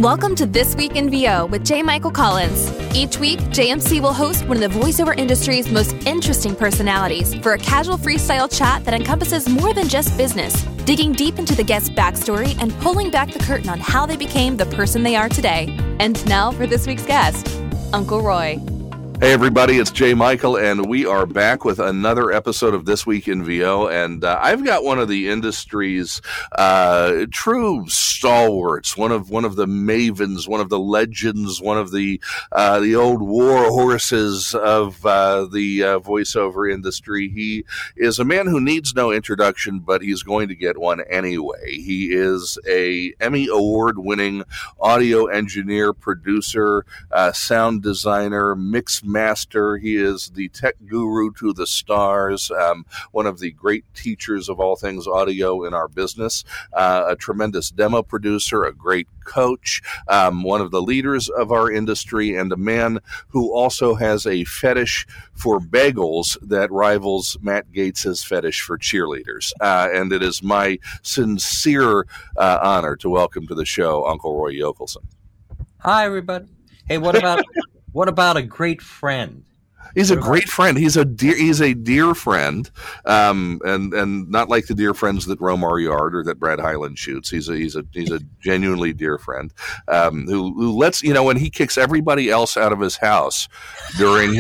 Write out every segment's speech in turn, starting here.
Welcome to This Week in VO with J. Michael Collins. Each week, JMC will host one of the voiceover industry's most interesting personalities for a casual freestyle chat that encompasses more than just business, digging deep into the guest's backstory and pulling back the curtain on how they became the person they are today. And now for this week's guest, Uncle Roy. Hey everybody, it's Jay Michael, and we are back with another episode of This Week in VO, and I've got one of the industry's true stalwarts, one of the mavens, one of the legends, one of the old war horses of the voiceover industry. He is a man who needs no introduction, but he's going to get one anyway. He is a Emmy Award-winning audio engineer, producer, sound designer, mix master. He is the tech guru to the stars, one of the great teachers of all things audio in our business, a tremendous demo producer, a great coach, one of the leaders of our industry, and a man who also has a fetish for bagels that rivals Matt Gaetz's fetish for cheerleaders. And it is my sincere honor to welcome to the show Uncle Roy Yokelson. Hi, everybody. Hey, what about a great friend? He's a great friend. He's a dear friend, and not like the dear friends that roam our yard or that Brad Highland shoots. He's a genuinely dear friend who lets when he kicks everybody else out of his house during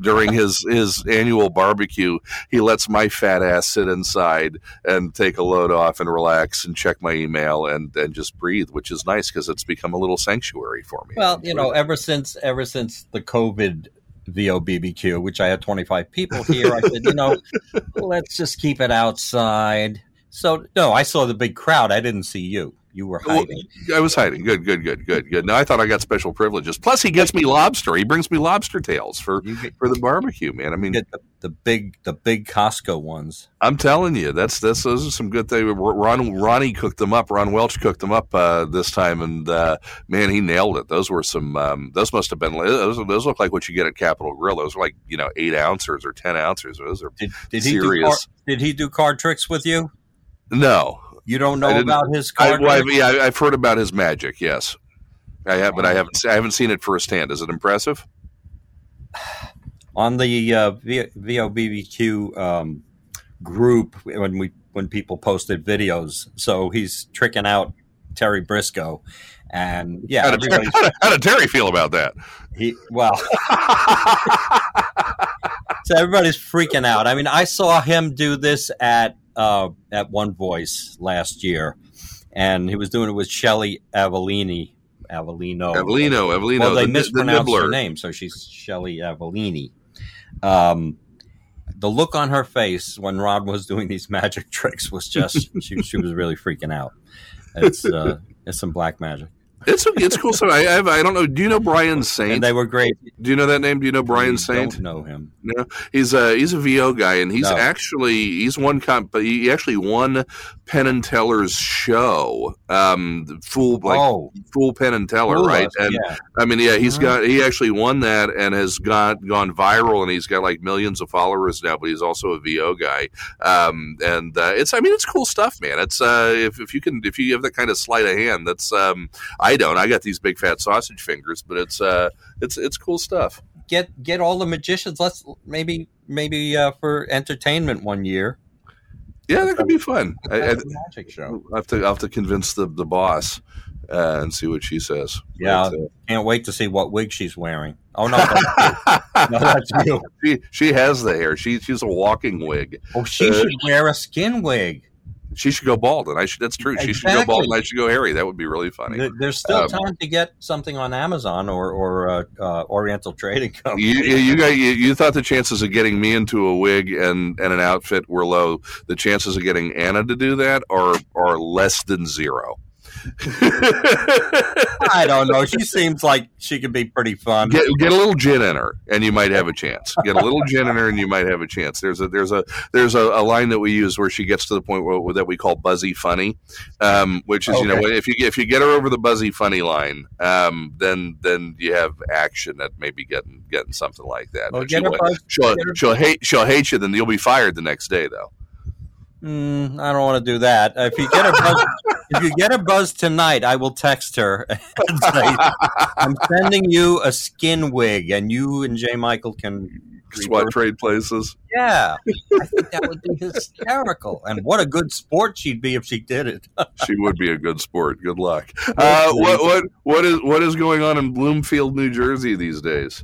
his annual barbecue. He lets my fat ass sit inside and take a load off and relax and check my email and just breathe, which is nice because it's become a little sanctuary for me. Well, ever since the COVID VOBBQ, which I had 25 people here, I said, let's just keep it outside. So, no, I saw the big crowd. I didn't see you. You were hiding. I was hiding. Good. No, I thought I got special privileges. Plus, he gets me lobster. He brings me lobster tails for the barbecue, man. I mean, you get the big Costco ones. I'm telling you, those are some good things. Ronnie cooked them up. Ron Welch cooked them up this time, and man, he nailed it. Those were some. Those must have been. Those look like what you get at Capitol Grill. Those are like 8 ounces or 10 ounces. Those are serious. Did he do card tricks with you? No. You don't know about his card? I've heard about his magic. Yes, I have, but I haven't seen it firsthand. Is it impressive? On the VOBBQ group, when people posted videos, so he's tricking out Terry Briscoe, and how did Terry feel about that? So everybody's freaking out. I mean, I saw him do this at One Voice last year, and he was doing it with Shelley Avellino. Well, they mispronounced her name, so she's Shelley Avellini. The look on her face when Ron was doing these magic tricks was just she was really freaking out. It's some black magic. It's cool. So I don't know. Do you know Brian Saint? And they were great. Do you know that name? Do you know Brian Saint? Don't know him. No, he's a VO guy, and he actually won Penn and Teller's show, Fool Penn and Teller, right? And yeah. I mean, yeah, he actually won that and has gone viral, and he's got like millions of followers now. But he's also a VO guy, and it's cool stuff, man. It's if you have that kind of sleight of hand, that's I got these big fat sausage fingers, but it's cool stuff. Get all the magicians. Let's maybe for entertainment one year. Yeah, that could be fun. Magic show. I'll have to convince the boss and see what she says. Yeah, can't wait to see what wig she's wearing. Oh no, that's you. She has the hair. She's a walking wig. Oh, she should wear a skin wig. She should go bald, and that's true. Exactly. She should go bald, and I should go hairy. That would be really funny. There's still time to get something on Amazon or Oriental Trading Company. You thought the chances of getting me into a wig and an outfit were low. The chances of getting Anna to do that are less than zero. I don't know. She seems like she could be pretty fun. Get a little gin in her, and you might have a chance. Get a little gin in her, and you might have a chance. There's a line that we use where she gets to the point that we call buzzy funny, which is if you get her over the buzzy funny line, then you have action at maybe getting something like that. Well, she'll hate you. Then you'll be fired the next day, though. I don't want to do that. If you get a buzz tonight, I will text her and say, I'm sending you a skin wig, and you and J. Michael can trade places. Yeah, I think that would be hysterical. And what a good sport she'd be if she did it. She would be a good sport. Good luck. What is going on in Bloomfield, New Jersey these days?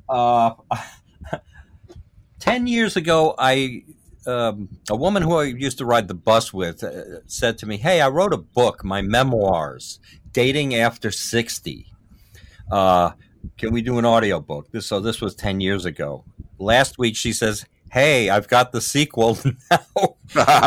10 years ago, a woman who I used to ride the bus with said to me, "Hey, I wrote a book, my memoirs, Dating After 60. Can we do an audio book?" So this was 10 years ago. Last week, she says, "Hey, I've got the sequel now."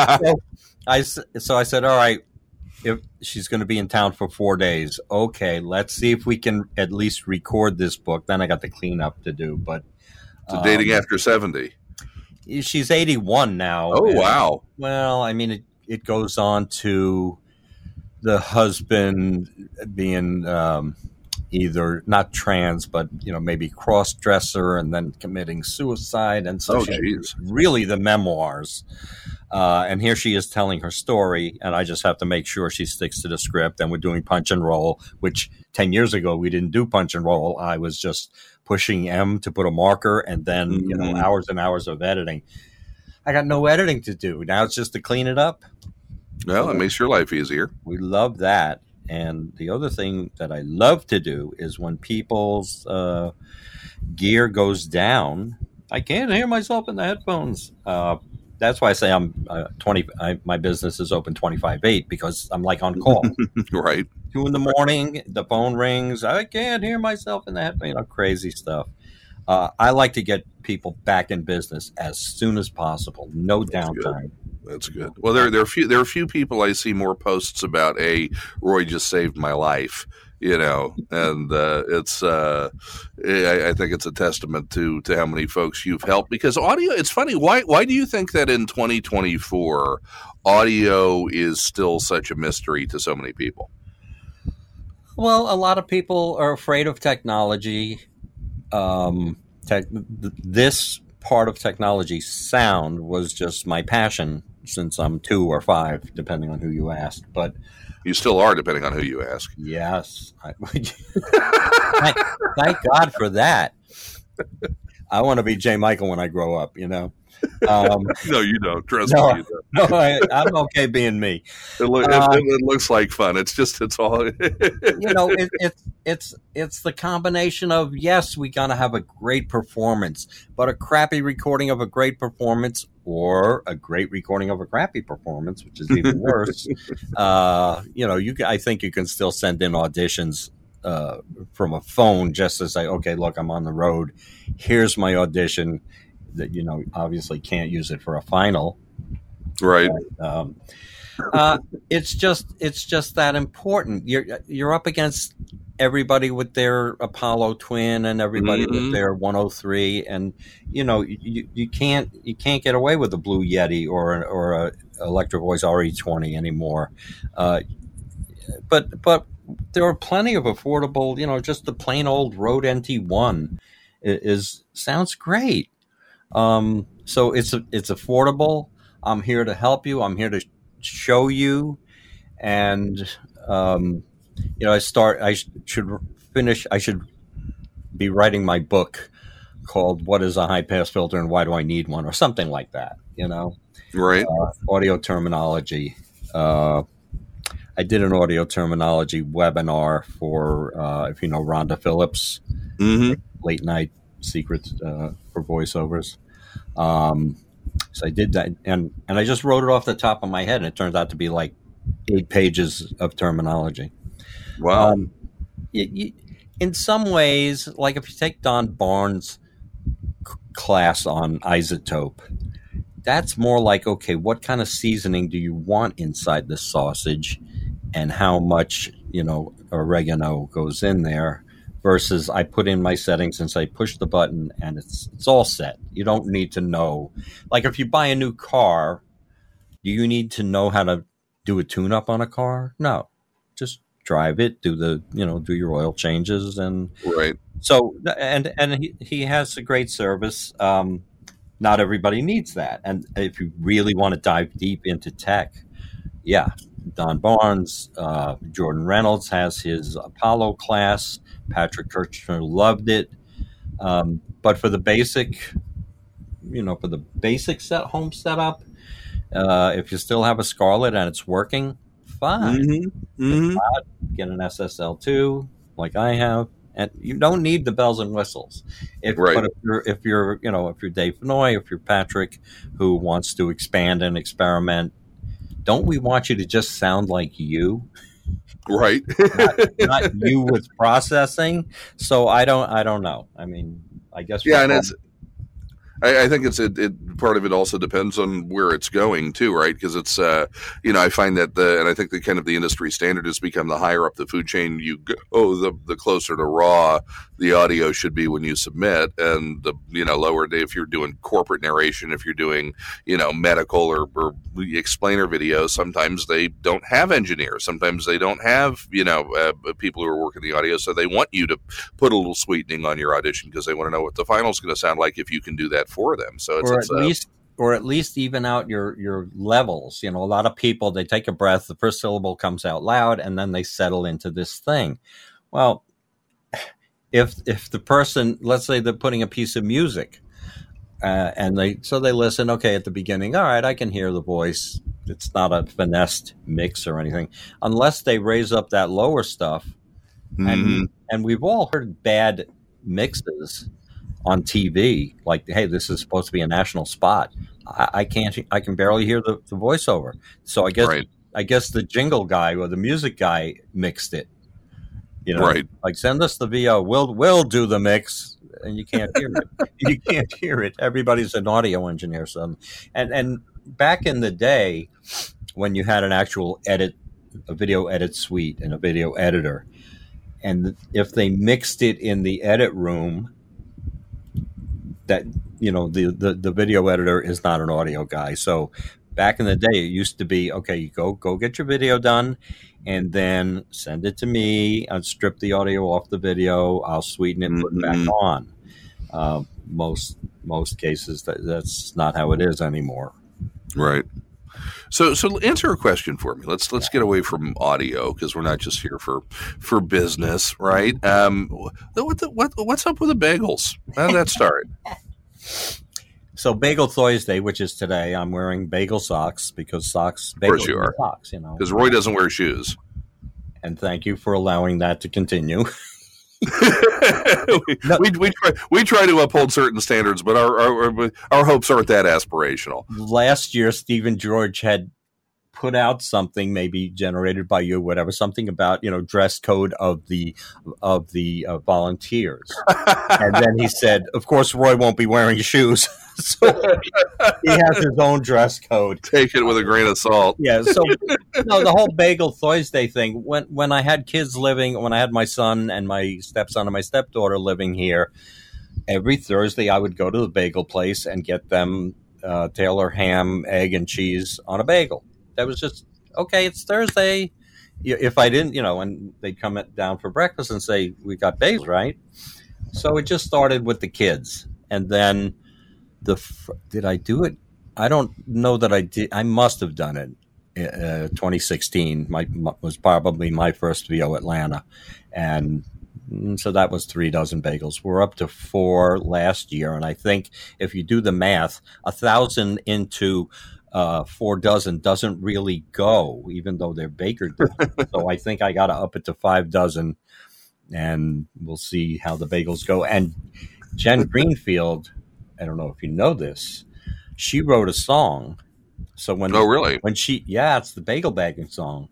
So I said, all right, if she's going to be in town for 4 days. Okay, let's see if we can at least record this book. Then I got the cleanup to do. But Dating After 70. She's 81 now. Oh, wow. Well, I mean, it goes on to the husband being either not trans, but maybe cross-dresser, and then committing suicide, and so she's really the memoirs. And here she is telling her story, and I just have to make sure she sticks to the script. And we're doing punch and roll, which 10 years ago we didn't do punch and roll. I was just pushing M to put a marker, and then hours and hours of editing. I got no editing to do now; it's just to clean it up. Well, it makes your life easier. We love that. And the other thing that I love to do is when people's gear goes down, I can't hear myself in the headphones. That's why I say I'm 20. My business is open 25/8 because I'm like on call. Right. 2 a.m, the phone rings. I can't hear myself in the headphones. Crazy stuff. I like to get people back in business as soon as possible. No downtime. That's good. Well, there are few people I see more posts about Roy just saved my life, and it's I think it's a testament to how many folks you've helped, because audio. It's funny. Why do you think that in 2024 audio is still such a mystery to so many people? Well, a lot of people are afraid of technology. This part of technology, sound, was just my passion since I'm 2 or 5, depending on who you ask. But you still are, depending on who you ask. Yes. Thank God for that. I want to be J. Michael when I grow up, No, you don't. Trust me, you don't. No, I'm okay being me. It looks like fun. It's all. It's the combination of, yes, we gotta have a great performance, but a crappy recording of a great performance, or a great recording of a crappy performance, which is even worse. I think you can still send in auditions from a phone just to say, okay, look, I'm on the road. Here's my audition. That obviously can't use it for a final, right? It's just that important. You're up against everybody with their Apollo Twin and everybody with their 103, and you can't get away with a Blue Yeti or a Electro Voice RE20 anymore. But there are plenty of affordable, just the plain old Rode NT1 sounds great. So it's affordable. I'm here to help you. I'm here to show you. And, I should be writing my book called "What is a High Pass Filter and Why Do I Need One?" or something like that, Right. Audio terminology. I did an audio terminology webinar for, if you know Rhonda Phillips, late night secrets for voiceovers. So I did that, and I just wrote it off the top of my head, and it turns out to be like 8 pages of terminology. Wow. In some ways, like if you take Don Barnes' class on isotope, that's more like, okay, what kind of seasoning do you want inside the sausage, and how much, oregano goes in there, versus I put in my settings and say, push the button, and it's all set. You don't need to know. Like if you buy a new car, do you need to know how to do a tune-up on a car? No. Just drive it, do your oil changes, and right. So, and he has a great service. not everybody needs that. And if you really want to dive deep into tech, yeah, Don Barnes, Jordan Reynolds has his Apollo class. Patrick Kirchner loved it. But for the basic, home setup, if you still have a Scarlett and it's working, fine. Mm-hmm. Mm-hmm. Get an SSL2 like I have, and you don't need the bells and whistles. But if you're Dave Fenoy, if you're Patrick, who wants to expand and experiment, don't we want you to just sound like you? Right. not you with processing. So I don't know. I mean, I guess. Yeah, and I think part of it also depends on where it's going too, right? Because it's I find that and I think the industry standard has become the higher up the food chain you go, the closer to raw the audio should be when you submit, and the lower if you're doing corporate narration, if you're doing medical or explainer videos, sometimes they don't have engineers, sometimes they don't have people who are working the audio, so they want you to put a little sweetening on your audition because they want to know what the final's going to sound like if you can do that for them. So or at least even out your levels. A lot of people, they take a breath, the first syllable comes out loud, and then they settle into this thing. Well, if the person, let's say they're putting a piece of music, and they listen, okay, at the beginning, all right, I can hear the voice. It's not a finessed mix or anything, unless they raise up that lower stuff. Mm-hmm. And we've all heard bad mixes on TV, like, hey, this is supposed to be a national spot. I can barely hear the voiceover. So I guess the jingle guy or the music guy mixed it. Right. Like, send us the VO. We'll do the mix, and you can't hear it. You can't hear it. Everybody's an audio engineer. So, and back in the day, when you had an actual a video edit suite and a video editor, and if they mixed it in the edit room, that the video editor is not an audio guy. So back in the day, it used to be, okay, you go get your video done, and then send it to me. I'll strip the audio off the video. I'll sweeten it, put it back on. Most cases, that's not how it is anymore. Right. So answer a question for me. Let's get away from audio, because we're not just here for business, right? What's up with the bagels? How did that start? So Bagel Thursday, which is today, I'm wearing bagel socks because socks. Of course you are. Socks, because Roy doesn't wear shoes. And thank you for allowing that to continue. we try to uphold certain standards, but our hopes aren't that aspirational. Last year, Stephen George had put out something, maybe generated by you, whatever, something about dress code of the volunteers, and then he said, "Of course, Roy won't be wearing shoes." So he has his own dress code. Take it with a grain of salt. Yeah. So the whole Bagel Thursday thing. When I had kids when I had my son and my stepson and my stepdaughter living here, every Thursday I would go to the bagel place and get them Taylor ham, egg, and cheese on a bagel. That was just, okay, it's Thursday. If I didn't, and they'd come down for breakfast and say, we got bagels, right? So it just started with the kids. And then did I do it? I don't know that I did. I must have done it. 2016 was probably my first VO Atlanta. And so that was 3 dozen bagels. We're up to 4 last year. And I think if you do the math, 1,000 into 4 dozen doesn't really go, even though they're baker dozen. So I think I got to up it to 5 dozen, and we'll see how the bagels go. And Jen Greenfield, I don't know if you know this, she wrote a song. So really? It's the bagel bagging song.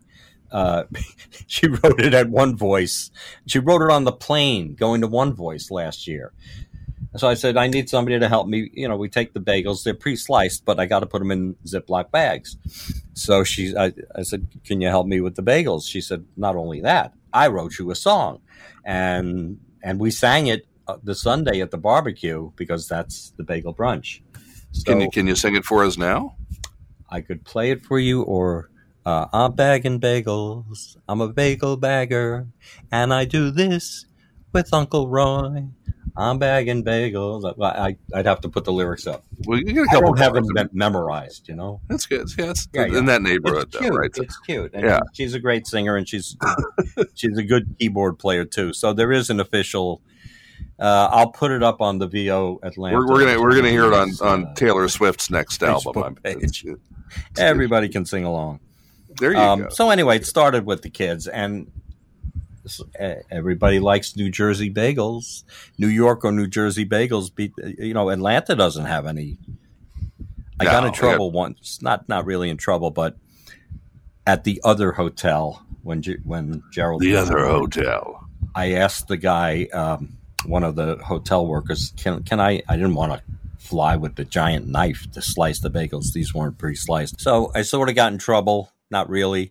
She wrote it at One Voice. She wrote it on the plane going to One Voice last year. So I said, I need somebody to help me. We take the bagels. They're pre-sliced, but I got to put them in Ziploc bags. So I said, can you help me with the bagels? She said, not only that, I wrote you a song. And we sang it the Sunday at the barbecue, because that's the bagel brunch. So can you sing it for us now? I could play it for you, or I'm bagging bagels. I'm a bagel bagger, and I do this with Uncle Roy. I'm bagging bagels. I'd have to put the lyrics up. Well, you get a I couple. don't have them memorized, That's good. Yeah, it's Yeah. in that neighborhood, It's cute. though, right? It's cute. And Yeah. she's a great singer, and she's a good keyboard player too. So there is an official. I'll put it up on the VO Atlanta. We're gonna hear it on Taylor Swift's next album. Facebook page. Everybody can sing along. There you go. So anyway, it started with the kids, and everybody likes New Jersey bagels. New York or New Jersey bagels. Atlanta doesn't have any. I got in trouble once. Not really in trouble, but at the other hotel when Gerald. The other hotel. I asked the guy, one of the hotel workers, can I didn't want to fly with the giant knife to slice the bagels. These weren't pre-sliced. So I sort of got in trouble. Not really,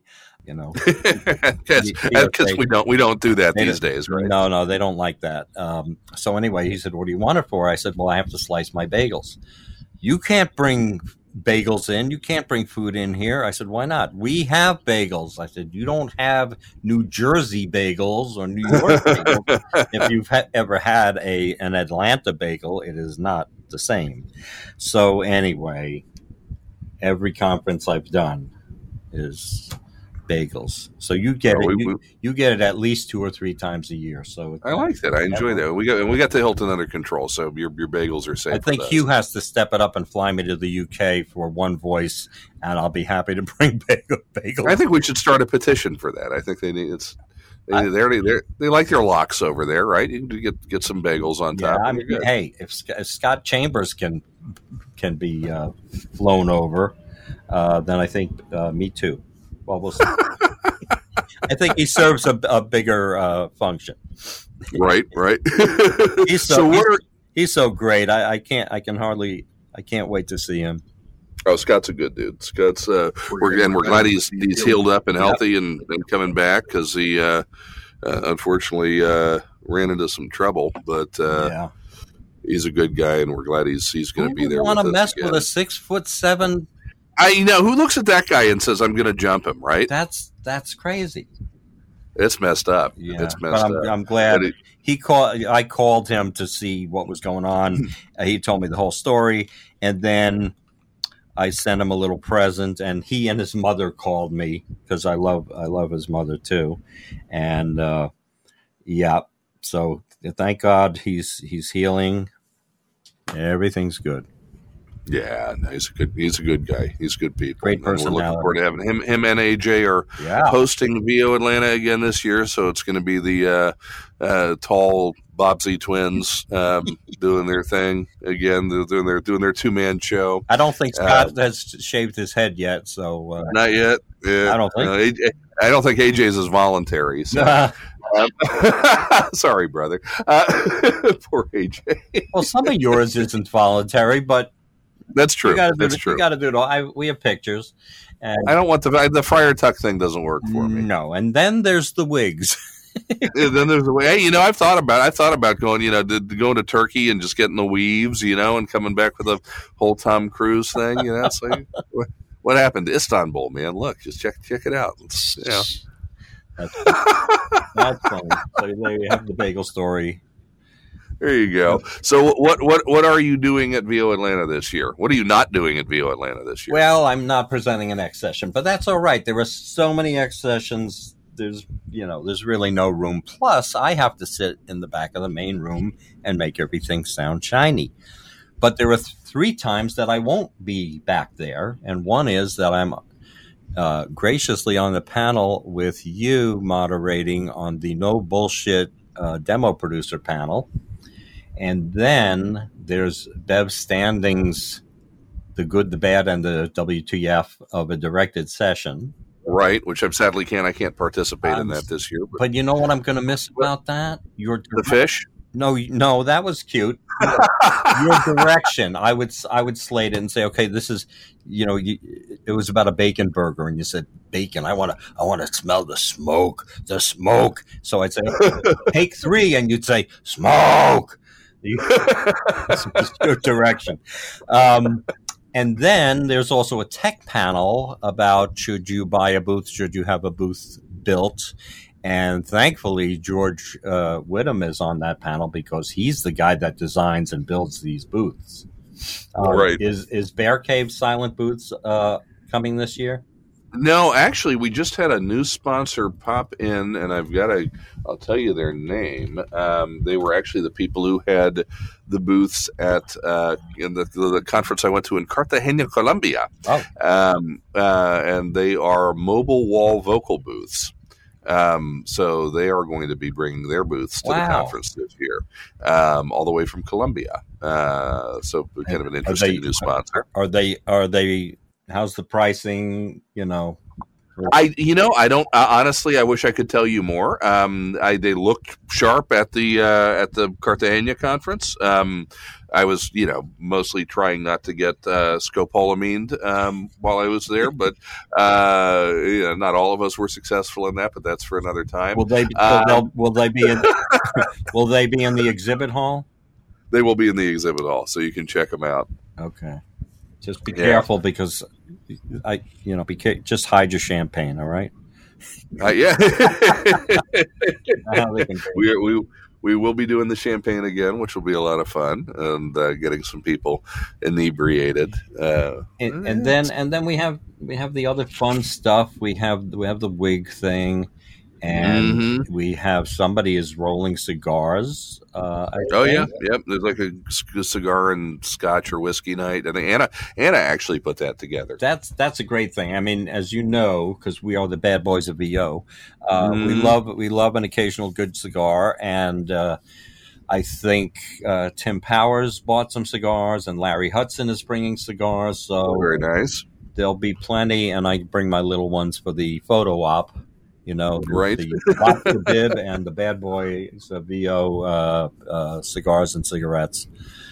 Because we don't do that these days, right? No, they don't like that. So anyway, he said, "What do you want it for?" I said, "Well, I have to slice my bagels. You can't bring bagels in. You can't bring food in here." I said, "Why not? We have bagels." I said, "You don't have New Jersey bagels or New York bagels. If you've ever had an Atlanta bagel, it is not the same." So anyway, every conference I've done is bagels. So you get you get it at least 2 or 3 times a year. So I like that. I enjoy that. We got the Hilton under control, so your bagels are safe. I think Hugh has to step it up and fly me to the UK for One Voice, and I'll be happy to bring bagels. I think we should start a petition for that. I think they need they like their locks over there, right? You can get some bagels on top. I mean, hey, if Scott Chambers can be flown over, then I think me too. Well, we'll see. I think he serves a bigger function. Right. He's so great. I can't wait to see him. Oh, Scott's a good dude. Scott's we're glad he's healed up and healthy and coming back, because he unfortunately ran into some trouble, but he's a good guy, and we're glad he's going to be there. Want to mess with a 6'7"? Who looks at that guy and says, "I'm going to jump him"? Right? That's crazy. It's messed up. Yeah, it's messed up. I'm glad he called. I called him to see what was going on. He told me the whole story, and then I sent him a little present. And he and his mother called me, because I love his mother too. And so thank God he's healing. Everything's good. Yeah, he's a good guy. He's good people. Great personality. We're looking forward to having him and AJ are hosting VO Atlanta again this year. So it's going to be the tall Bobsey twins doing their thing again. They're doing their 2-man show. I don't think Scott has shaved his head yet. So not yet. Yeah. I don't think. I don't think AJ's is voluntary. So. Sorry, brother. Poor AJ. Well, some of yours isn't voluntary, but. That's true. That's true. You got to do it all. We have pictures. And I don't want the Friar Tuck thing doesn't work for me. No, and then there's the wigs. Then there's the way. Hey, I've thought about going. Going to Turkey and just getting the weaves, and coming back with a whole Tom Cruise thing. So what happened to Istanbul, man? Look, just check it out. That's funny. So there you have the bagel story. There you go. So what are you doing at VO Atlanta this year? What are you not doing at VO Atlanta this year? Well, I'm not presenting an X session, but that's all right. There were so many X sessions. There's really no room. Plus, I have to sit in the back of the main room and make everything sound shiny. But there are 3 times that I won't be back there, and one is that I'm graciously on the panel with you moderating on the No Bullshit demo producer panel. And then there's Bev Standing's The Good, the Bad, and the WTF of a directed session. Right, which I sadly can't participate in that this year. But you know what I'm going to miss about that? The fish? No, that was cute. Your direction. I would slate it and say, okay, this is, it was about a bacon burger, and you said bacon. I want to smell the smoke. So I'd say, take 3, and you'd say smoke. That's your direction. And then there's also a tech panel about should you buy a booth, should you have a booth built, And thankfully, George Whittam is on that panel because he's the guy that designs and builds these booths. Right. Is Bear Cave Silent Booths coming this year? No, actually, we just had a new sponsor pop in, and I'll tell you their name. They were actually the people who had the booths at in the conference I went to in Cartagena, Colombia. Oh. And they are mobile wall vocal booths. So they are going to be bringing their booths to the conference this year, all the way from Colombia. So kind of an interesting new sponsor. Are they? How's the pricing? I don't honestly. I wish I could tell you more. They looked sharp at the Cartagena conference. I was, mostly trying not to get scopolamine while I was there, but not all of us were successful in that. But that's for another time. Will they be in? Will they be in the exhibit hall? They will be in the exhibit hall, so you can check them out. Okay, just be careful because just hide your champagne. All right. Yeah. We will be doing the champagne again, which will be a lot of fun, and getting some people inebriated. And then we have the other fun stuff. We have the wig thing, and we have somebody is rolling cigars. Yep. There's like a cigar and scotch or whiskey night, and Anna actually put that together. That's a great thing. I mean, as you know, because we are the bad boys of VO, we love an occasional good cigar, and I think Tim Powers bought some cigars, and Larry Hudson is bringing cigars. So very nice. There'll be plenty, and I bring my little ones for the photo op. Right. The Dr. Bib and the Bad Boys of VO cigars and cigarettes.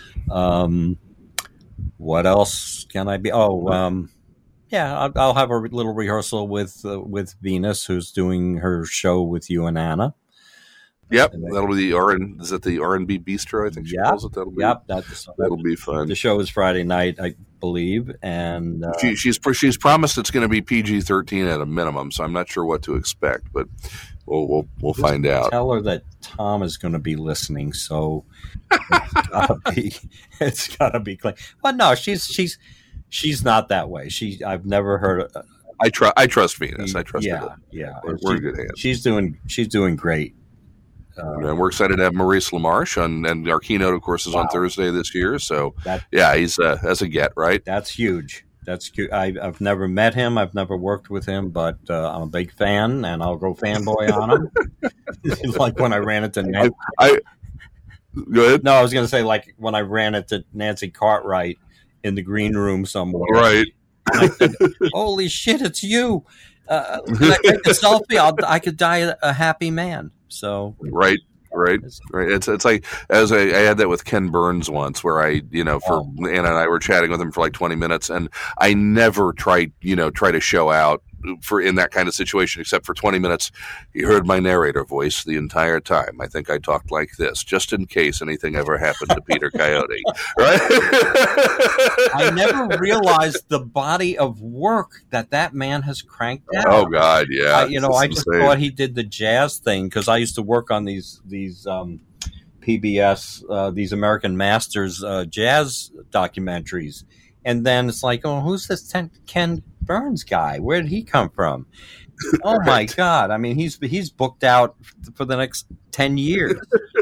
What else can I be? I'll have a little rehearsal with Venus, who's doing her show with you and Anna. Yep, that'll be the is it the R&B Bistro? I think she calls it. That'll be fun. The show is Friday night, I believe, and she's promised it's going to be PG-13 at a minimum. So I'm not sure what to expect, but we'll find out. Tell her that Tom is going to be listening, so it's gotta be clean. But no, she's not that way. I've never heard. I trust Venus. I trust her. Yeah, we're in good hands. She's doing great. And we're excited to have Maurice LaMarche and our keynote, of course, is on Thursday this year. So, he's as a get, right? That's huge. That's cute. I've never met him. I've never worked with him, but I'm a big fan, and I'll go fanboy on him. Like when I ran into Nancy. Go ahead. No, I was going to say like when I ran into Nancy Cartwright in the green room somewhere. Right. And I said, "Holy shit, it's you! Can I take a selfie? I could die a happy man." So right. It's like I had that with Ken Burns once, where Anna and I were chatting with him for like 20 minutes, and I never try to show out in that kind of situation, except for 20 minutes. He heard my narrator voice the entire time. I think I talked like this, just in case anything ever happened to Peter Coyote. Right? I never realized the body of work that man has cranked out. Oh God, yeah. I just thought he did the jazz thing because I used to work on these PBS, these American Masters jazz documentaries, and then it's like, oh, who's this Ken Burns guy? Where did he come from? Oh my God! I mean, he's booked out for the next 10 years.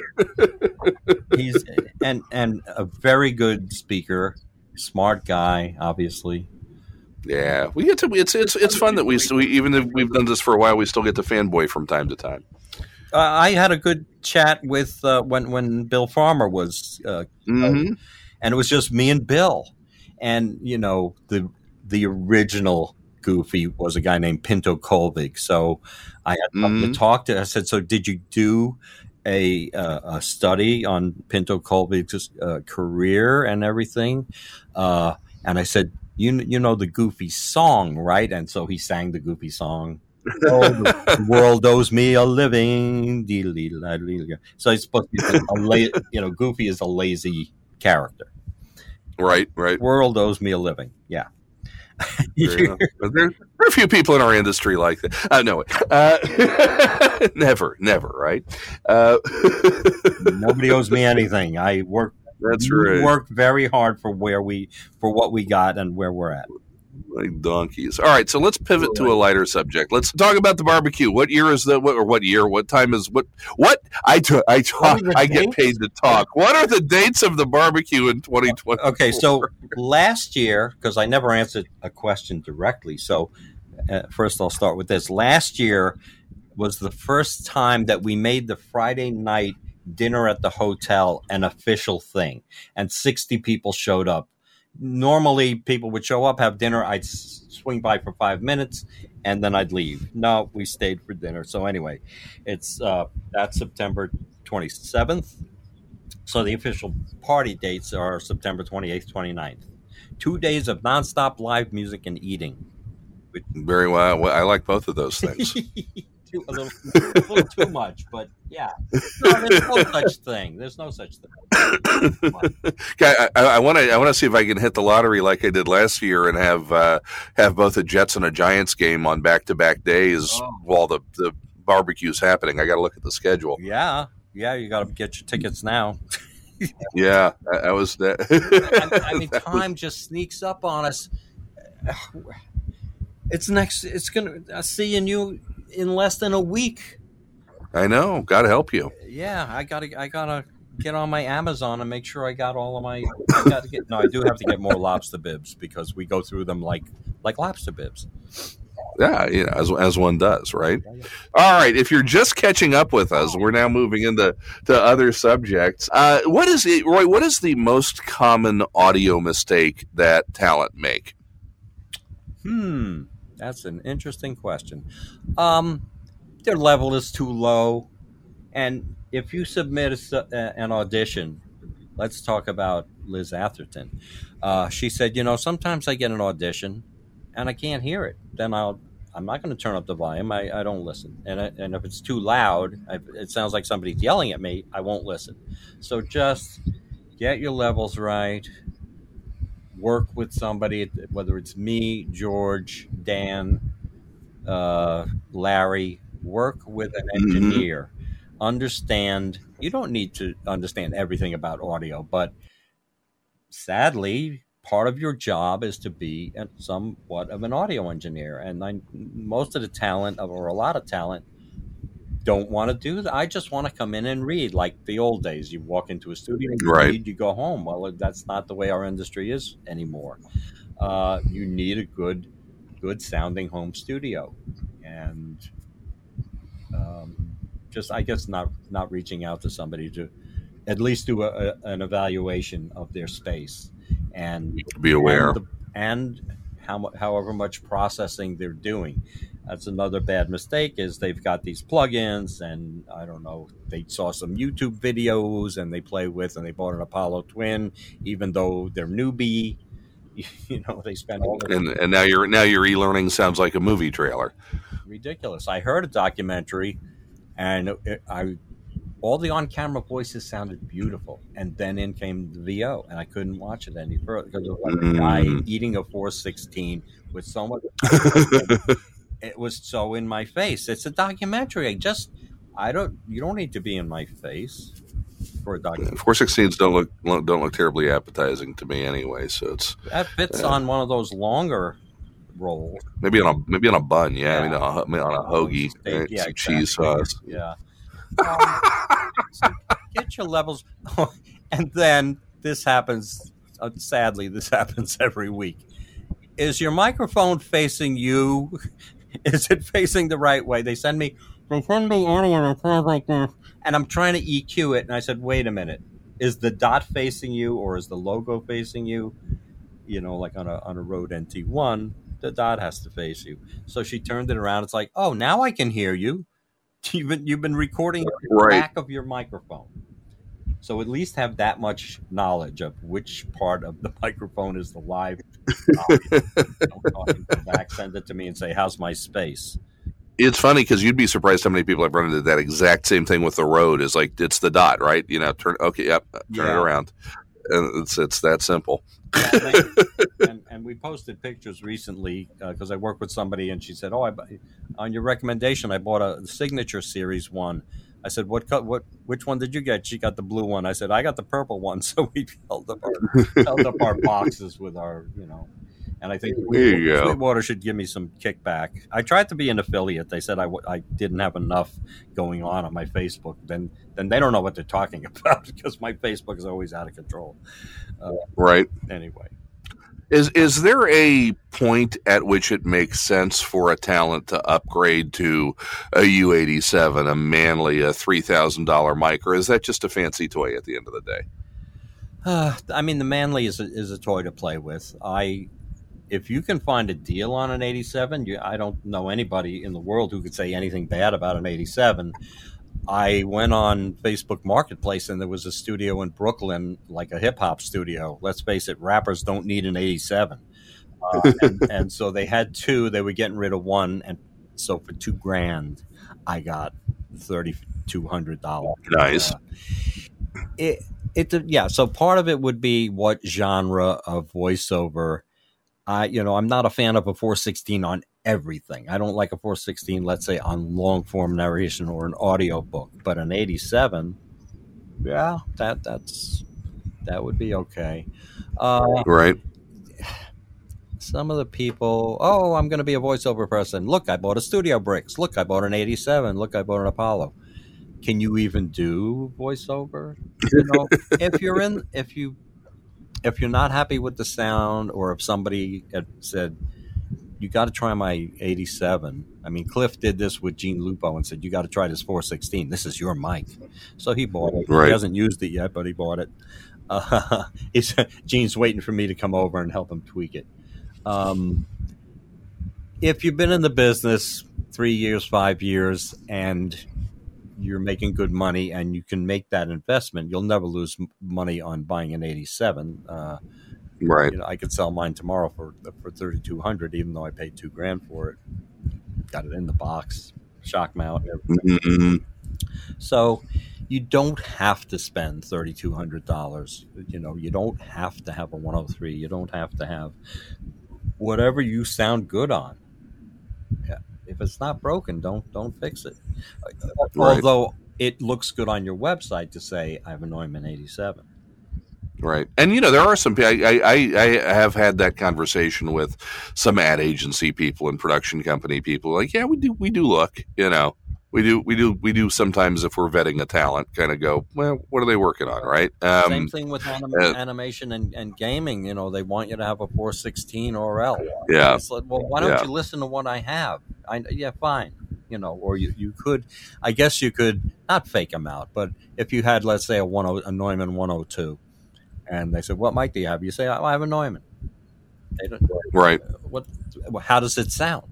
He's and a very good speaker, smart guy, obviously. Yeah, we get to. It's fun that we even if we've done this for a while, we still get to fanboy from time to time. I had a good chat with when Bill Farmer was, and it was just me and Bill, and the original Goofy was a guy named Pinto Colvig. So I had to talk to. I said, "So did you do a study on Pinto Colvig's career and everything?" And I said, "You know the Goofy song, right?" And so he sang the Goofy song. Oh, the world owes me a living. So he's supposed to be Goofy is a lazy character. Right. World owes me a living. Yeah. There are a few people in our industry like that. No, never, right? Nobody owes me anything. I work. That's right. Work very hard for what we got and where we're at. Like donkeys. All right, so let's pivot to a lighter subject. Let's talk about the barbecue. What year is that? What year? What time is what? I get paid to talk. What are the dates of the barbecue in 2020? Okay, so last year, because I never answered a question directly, so first I'll start with this. Last year was the first time that we made the Friday night dinner at the hotel an official thing, and 60 people showed up. Normally, people would show up, have dinner. I'd swing by for 5 minutes, and then I'd leave. No, we stayed for dinner. So anyway, it's that's September 27th. So the official party dates are September 28th, 29th. 2 days of nonstop live music and eating. Very well. I like both of those things. A little too much, but yeah. No, there's no such thing. There's no such thing. Okay, I want to see if I can hit the lottery like I did last year and have both a Jets and a Giants game on back-to-back days while the barbecue's happening. I got to look at the schedule. Yeah, you got to get your tickets now. Yeah, I was that. I mean, time just sneaks up on us. It's gonna seeing you in less than a week. I know. Got to help you. Yeah, I gotta get on my Amazon and make sure I got all of my. I do have to get more lobster bibs because we go through them like lobster bibs. Yeah, as one does, right? All right. If you're just catching up with us, we're now moving into other subjects. What is it, Roy? What is the most common audio mistake that talent make? That's an interesting question. Their level is too low, and if you submit an audition, let's talk about Liz Atherton. She said, sometimes I get an audition and I can't hear it. Then I'm not going to turn up the volume. I don't listen, and if it's too loud, it sounds like somebody's yelling at me, I won't listen. So just get your levels right. Work with somebody, whether it's me, George, Dan, Larry. Work with an engineer. Understand. You don't need to understand everything about audio, but sadly, part of your job is to be somewhat of an audio engineer. And most of the talent, or a lot of talent, don't want to do that. I just want to come in and read like the old days. You walk into a studio, you read, you go home. Well, that's not the way our industry is anymore. You need a good sounding home studio, and I guess not reaching out to somebody to at least do an evaluation of their space and be aware and however much processing they're doing. That's another bad mistake is they've got these plugins, and I don't know, they saw some YouTube videos and they play with, and they bought an Apollo Twin, even though they're newbie. They spend all the and now your e-learning sounds like a movie trailer. Ridiculous. I heard a documentary, and all the on-camera voices sounded beautiful, and then in came the VO, and I couldn't watch it any further because it was like a guy eating a 416 with so much. It was so in my face. It's a documentary. You don't need to be in my face for a documentary. 416s don't look terribly appetizing to me anyway. So that fits on one of those longer rolls. Maybe on a bun. Yeah. I mean, on a hoagie. Right? Yeah, some cheese sauce. Yeah. So get your levels, and then this happens. Sadly, this happens every week. Is your microphone facing you? Is it facing the right way? They send me, and I'm trying to EQ it, and I said, wait a minute. Is the dot facing you, or is the logo facing you? Like on a Rode NT1, the dot has to face you. So she turned it around. It's like, oh, now I can hear you. You've been recording the back of your microphone. So at least have that much knowledge of which part of the microphone is the live. Don't talk into the back, send it to me and say, how's my space? It's funny because you'd be surprised how many people have run into that exact same thing with the Rode. Is like, it's the dot, right? Turn it around. and it's that simple. And we posted pictures recently because I worked with somebody, and she said, "Oh, on your recommendation, I bought a Signature Series one." I said, which one did you get?" She got the blue one. I said, "I got the purple one." So we held up our boxes with our, And I think Sweetwater should give me some kickback. I tried to be an affiliate. They said I didn't have enough going on my Facebook. Then they don't know what they're talking about because my Facebook is always out of control. Right. Anyway. Is there a point at which it makes sense for a talent to upgrade to a U87, a Manley, a $3,000 mic, or is that just a fancy toy at the end of the day? I mean, the Manley is a toy to play with. If you can find a deal on an 87, I don't know anybody in the world who could say anything bad about an 87. I went on Facebook Marketplace, and there was a studio in Brooklyn, like a hip-hop studio. Let's face it, rappers don't need an 87. And so they had two. They were getting rid of one, and so for $2,000, I got $3,200. Nice. So part of it would be what genre of voiceover. I'm not a fan of a 416 on everything. I don't like a 416, let's say, on long form narration or an audio book. But an 87, yeah, that would be okay. Right. Some of the people, I'm going to be a voiceover person. Look, I bought a Studio Bricks. Look, I bought an 87. Look, I bought an Apollo. Can you even do voiceover? If you're not happy with the sound, or if somebody had said, you got to try my 87. I mean, Cliff did this with Gene Lupo and said, you got to try this 416. This is your mic. So he bought it. Right. He hasn't used it yet, but he bought it. Gene's waiting for me to come over and help him tweak it. If you've been in the business 3 years, 5 years, and you're making good money and you can make that investment, you'll never lose money on buying an 87. Right. I could sell mine tomorrow for $3,200, even though I paid $2,000 for it. Got it in the box, shock mount, everything. Mm-hmm. So you don't have to spend $3,200. You don't have to have a 103. You don't have to have whatever you sound good on. Yeah. If it's not broken, don't fix it. Right. Although it looks good on your website to say I have a Neumann 87. Right. And, there are some, I have had that conversation with some ad agency people and production company people. Like, yeah, we do look, we do sometimes, if we're vetting a talent, kind of go, well, what are they working on? Right. Same thing with animation and gaming. They want you to have a 416 or L. Yeah. It's like, well, why don't you listen to what I have? Fine. Or you could, I guess you could not fake them out, but if you had, let's say, a Neumann 102, and they said, what mic do you have? You say, I have a Neumann. They don't, right. How does it sound?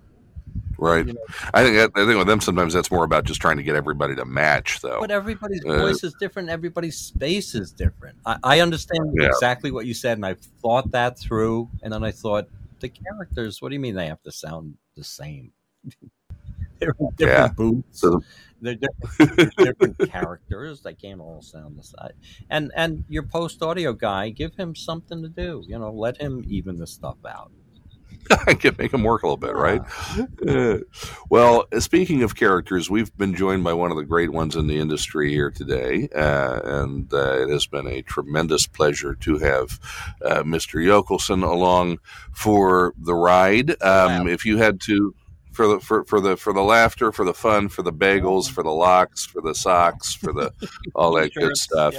Right. I think with them sometimes that's more about just trying to get everybody to match, though. But everybody's voice is different. Everybody's space is different. I understand exactly what you said, and I've thought that through. And then I thought, the characters, what do you mean they have to sound the same? They're in different booths. They're different characters. They can't all sound the same. And your post-audio guy, give him something to do. Let him even the stuff out. I can make them work a little bit, right? Well, speaking of characters, we've been joined by one of the great ones in the industry here today, and it has been a tremendous pleasure to have Mr. Yochelson along for the ride. If you had to, for the laughter, for the fun, for the bagels, for the locks, for the socks, for the all that good stuff.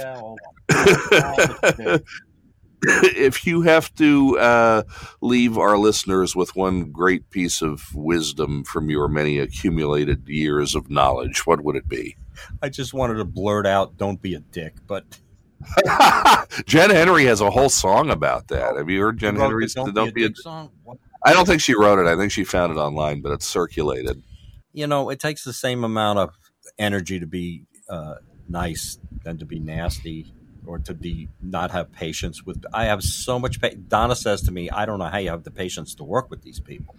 If you have to leave our listeners with one great piece of wisdom from your many accumulated years of knowledge, what would it be? I just wanted to blurt out, don't be a dick, but... Jen Henry has a whole song about that. Have you heard Jen Henry's Don't Be a Dick song? I don't think she wrote it. I think she found it online, but it's circulated. It takes the same amount of energy to be nice than to be nasty. Or to not have patience with. I have so much. Donna says to me, "I don't know how you have the patience to work with these people."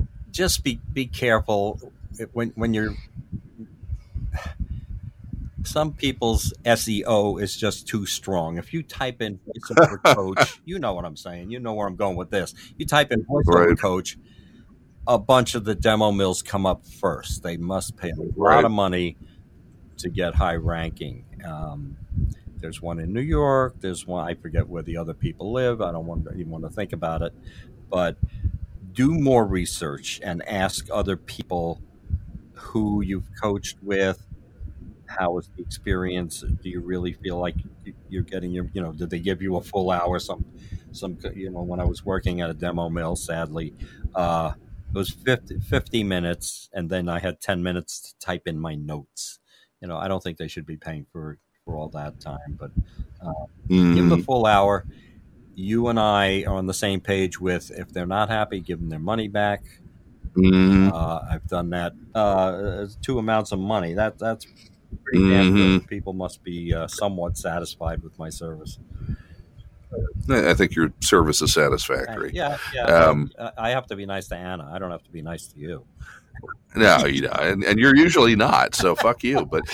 Just be careful when you're. some people's SEO is just too strong. If you type in voiceover coach, you know what I'm saying. You know where I'm going with this. You type in voiceover coach, a bunch of the demo mills come up first. They must pay a lot of money to get high ranking. There's one in New York. There's one, I forget where the other people live. I don't even want to think about it. But do more research and ask other people who you've coached with. How was the experience? Do you really feel like you're getting your, did they give you a full hour? Some, when I was working at a demo mill, sadly, it was 50 minutes, and then I had 10 minutes to type in my notes. I don't think they should be paying for all that time, but give them a full hour. You and I are on the same page with, if they're not happy, give them their money back. I've done that. 2 amounts of money. That's pretty damn good. People must be somewhat satisfied with my service. I think your service is satisfactory. Yeah. I have to be nice to Anna. I don't have to be nice to you. No, and you're usually not. So fuck you. But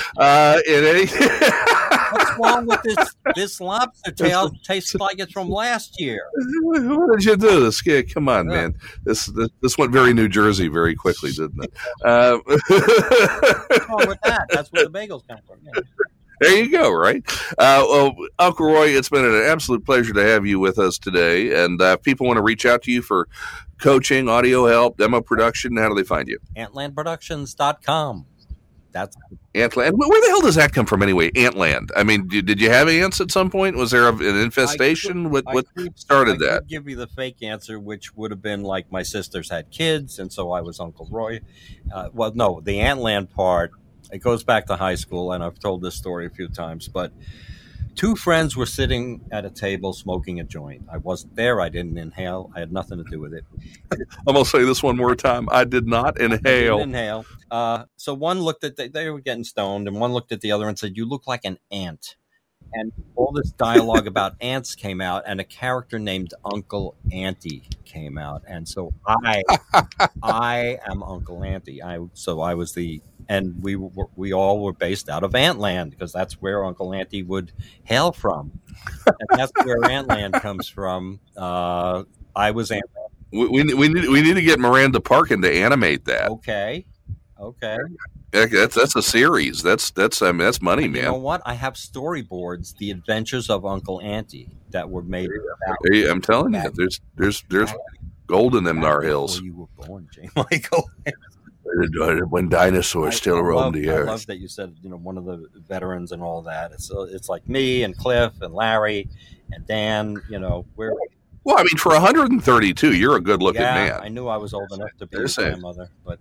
what's wrong with this lobster tail? Tastes like it's from last year. What did you do? This kid, come on, man. This went very New Jersey very quickly, didn't it? What's wrong with that? That's where the bagels come from. Yeah. There you go, right? Well, Uncle Roy, it's been an absolute pleasure to have you with us today. And if people want to reach out to you for coaching, audio help, demo production, how do they find you? Antlandproductions.com. That's Antland. Where the hell does that come from anyway? Antland. I mean, did you have ants at some point? Was there an infestation? What started that? I could give you the fake answer, which would have been like my sisters had kids, and so I was Uncle Roy. Well, no, the Antland part, it goes back to high school, and I've told this story a few times, but 2 friends were sitting at a table smoking a joint. I wasn't there. I didn't inhale. I had nothing to do with it. I'm going to say this one more time. I did not inhale. So one looked at, they were getting stoned, and one looked at the other and said, "You look like an ant." And all this dialogue about ants came out, and a character named Uncle Auntie came out. And so I am Uncle Auntie. I was the... And we all were based out of Antland, because that's where Uncle Auntie would hail from. And that's where Antland comes from. I was Antland. We need to get Miranda Parkin to animate that. Okay. That's a series. That's money, man. You know what? I have storyboards, The Adventures of Uncle Auntie, that were made. I'm telling you, there's gold in them Nar Hills. Before you were born, J. Michael. When dinosaurs still roamed the earth. I love that you said, one of the veterans and all that. It's like me and Cliff and Larry and Dan. We're. Well, I mean, for 132, you're a good-looking man. I knew I was old enough to be his grandmother, but.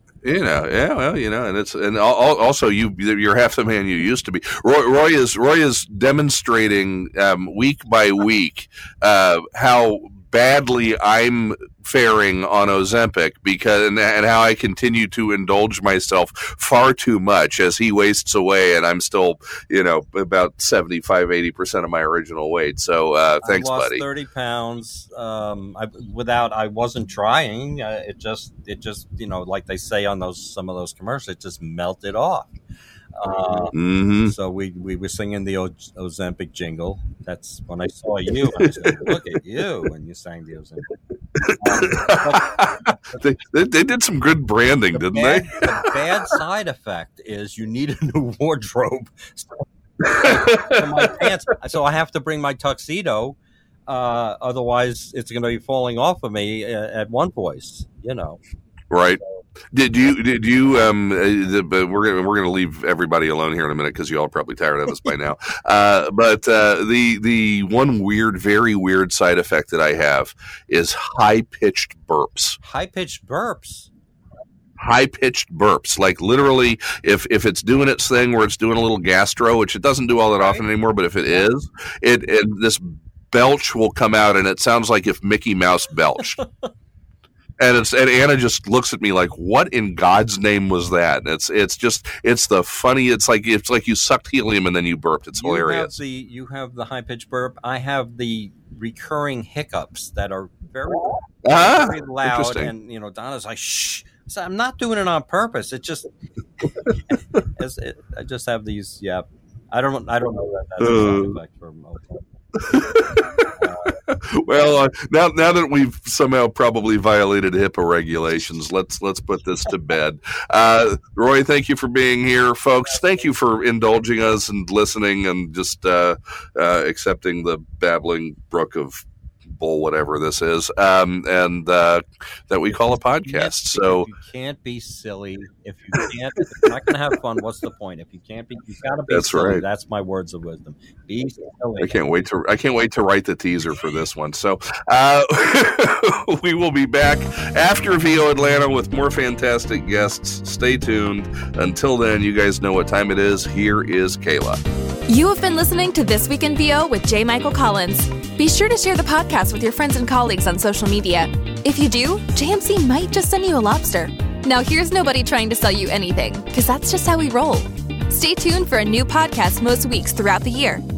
And also you're half the man you used to be. Roy is demonstrating week by week how badly I'm faring on Ozempic and how I continue to indulge myself far too much as he wastes away, and I'm still about 75-80% of my original weight. So thanks, I lost buddy. 30 pounds. I wasn't trying. It just like they say on some of those commercials, it just melted off. So we were singing the Ozempic jingle. That's when I saw you. I said, "Look at you!" when you sang the Ozempic. They did some good branding, didn't they? The bad side effect is you need a new wardrobe. For my pants, so I have to bring my tuxedo. Otherwise, it's going to be falling off of me at one voice. Right. Did you? But we're gonna leave everybody alone here in a minute because you all are probably tired of us by now. But the one very weird side effect that I have is high-pitched burps. High-pitched burps. High-pitched burps, like literally, if it's doing its thing where it's doing a little gastro, which it doesn't do all that often anymore, but if it is, this belch will come out, and it sounds like if Mickey Mouse belched. And Anna just looks at me like, "What in God's name was that?" And it's the funny. It's like you sucked helium and then you burped. It's hilarious. You have the high pitched burp. I have the recurring hiccups that are very, very loud. And Donna's like, "Shh, So I'm not doing it on purpose. It just, I just have these. Yeah, I don't know that that's a side effect for Well, now that we've somehow probably violated HIPAA regulations, let's put this to bed. Roy, thank you for being here, folks. Thank you for indulging us and listening and just accepting the babbling brook of bull, whatever this is, and that we call a podcast. So if you can't be silly. If you're not going to have fun, what's the point? If you can't be, you've got to be. That's silly. right. That's my words of wisdom. Be silly. I can't wait to write the teaser for this one. So we will be back after VO Atlanta with more fantastic guests. Stay tuned. Until then, you guys know what time it is. Here is Kayla. You have been listening to This Week in VO with J. Michael Collins. Be sure to share the podcast with your friends and colleagues on social media. If you do, JMC might just send you a lobster. Now, here's nobody trying to sell you anything, because that's just how we roll. Stay tuned for a new podcast most weeks throughout the year.